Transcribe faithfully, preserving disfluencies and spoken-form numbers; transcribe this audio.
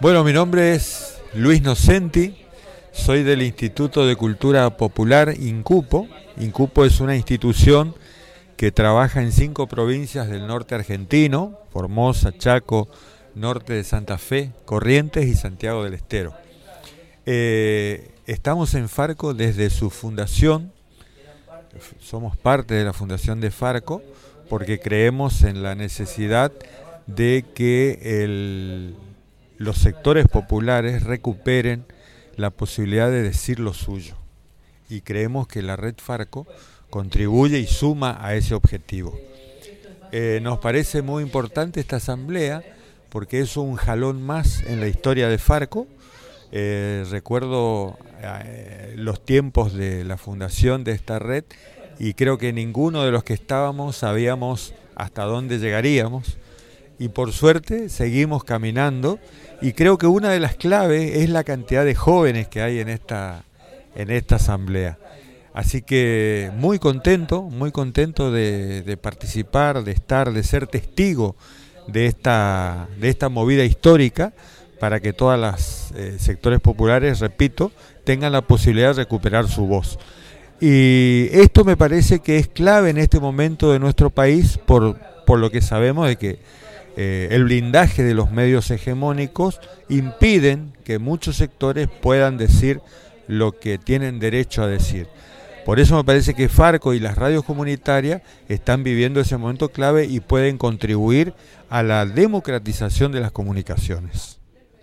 Bueno, mi nombre es Luis Nocenti, soy del Instituto de Cultura Popular INCUPO. INCUPO es una institución que trabaja en cinco provincias del norte argentino: Formosa, Chaco, norte de Santa Fe, Corrientes y Santiago del Estero. Eh, estamos en Farco desde su fundación, somos parte de la fundación de Farco porque creemos en la necesidad de que el, los sectores populares recuperen la posibilidad de decir lo suyo, y creemos que la red Farco contribuye y suma a ese objetivo. Eh, nos parece muy importante esta asamblea porque es un jalón más en la historia de Farco. Eh, recuerdo eh, los tiempos de la fundación de esta red y creo que ninguno de los que estábamos sabíamos hasta dónde llegaríamos, y por suerte seguimos caminando, y creo que una de las claves es la cantidad de jóvenes que hay en esta, en esta asamblea. Así que muy contento, muy contento de, de participar, de estar, de ser testigo de esta, de esta movida histórica para que todos los eh, sectores populares, repito, tengan la posibilidad de recuperar su voz. Y esto me parece que es clave en este momento de nuestro país por, por lo que sabemos de que eh, el blindaje de los medios hegemónicos impiden que muchos sectores puedan decir lo que tienen derecho a decir. Por eso me parece que Farco y las radios comunitarias están viviendo ese momento clave y pueden contribuir a la democratización de las comunicaciones.